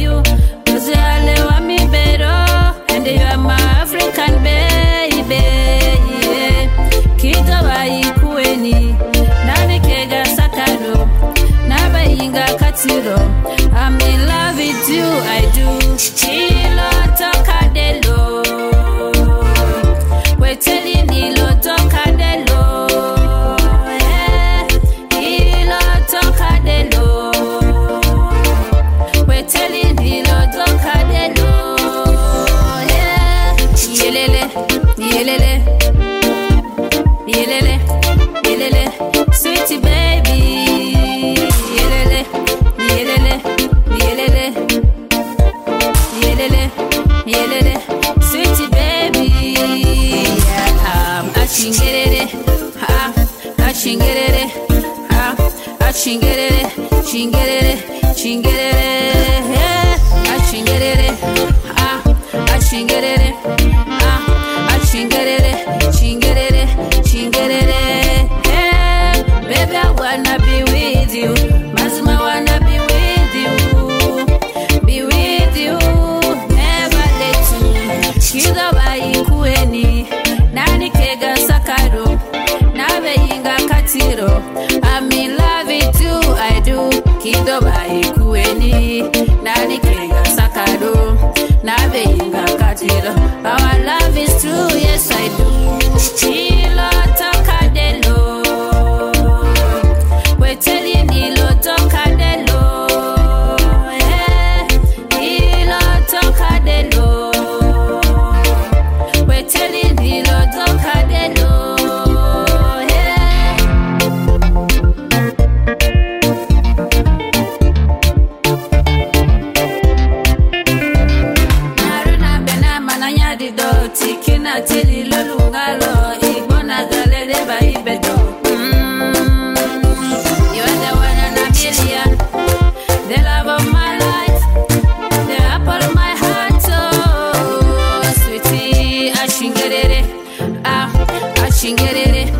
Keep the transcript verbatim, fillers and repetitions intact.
you. Cause you are me better, and you are my African baby. Yeah. Kita wa ikueni, nani kega sakado, naba inga katiro. I'm in love with you, I do. Ilo toka delo, we telling ilo toka delo. Yeah. Ilo toka delo, we telling ilo toka delo. Yeah. Yelele, yelele, yelele, yelele, sweetie baby. Yelele, yelele, yelele, yelele, yelele, sweetie baby. Yeah, um, ashingerere, ha, ashingerere, ha, ashingerere, shingerere, shingerere, yeah, ashingerere, ha, ashingerere, ha, ashingerere, shingerere, shingerere, yeah, baby I wanna be with you, Mazma wanna be with you, be with you, never let you. Kido wa ikueni, nani kega sakado, nabe inga katiro. I'm in love with you, I do. Kido wa ikueni, nani kega sakado, nabe inga katiro. Our love is true, yes I do. Ilo toka delo, we telling ilo toka delo. Yeah. Ilo toka delo, we telling ilo toka delo. Yeah. Naruna bena mananya di do, tikina tili lolungalo, igbona galere ba ibedo. Mm. You are the one in a million, the love of my life, the apple of my heart. Oh, sweetie, ashingerere, ah, ashingerere.